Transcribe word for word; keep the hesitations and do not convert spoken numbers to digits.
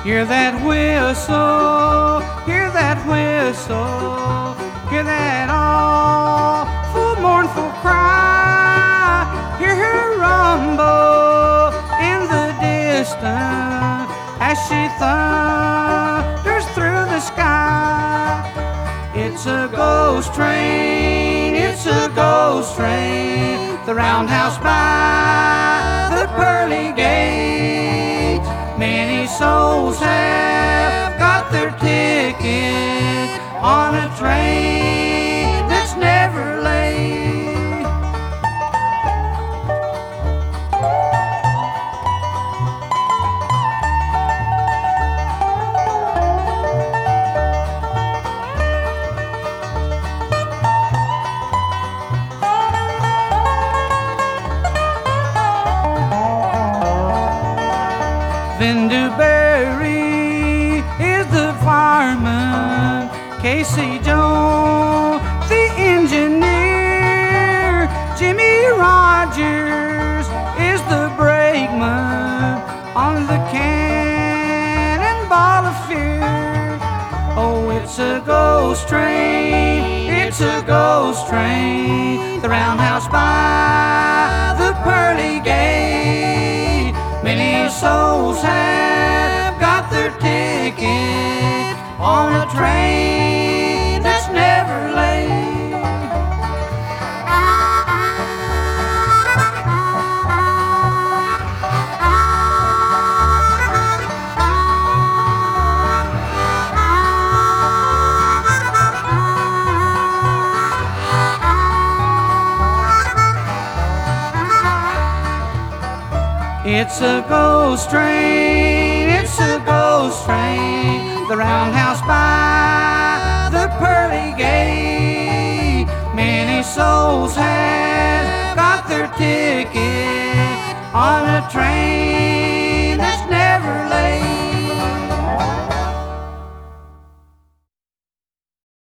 Hear that whistle, hear that whistle, hear that awful mournful cry. Hear her rumble in the distance as she thunders through the sky. It's a ghost train, it's a ghost train, the roundhouse by the pearly gate. Many souls have got their ticket on a train that's never late. Vin Dewberry is the fireman, Casey Jones the engineer, Jimmy Rogers is the brakeman on the Cannonball of Fear. Oh, it's a ghost train, it's a ghost train, the roundhouse by the pearly gate. Many souls have got their ticket on a train that's never late. It's a ghost train, it's a ghost train, the roundhouse by the pearly gate. Many souls have got their ticket on a train